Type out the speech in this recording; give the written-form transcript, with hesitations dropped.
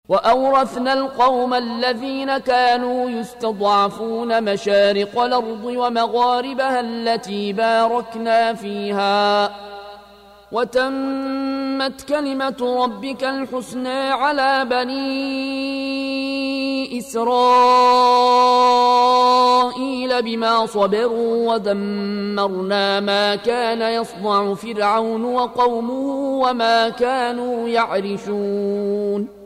وأورثنا القوم الذين كانوا يستضعفون مشارق الأرض ومغاربها التي باركنا فيها وتمت كلمة ربك الحسنى على بني إسرائيل بما صبروا ودمرنا ما كان يصنع فرعون وقومه وما كانوا يعرشون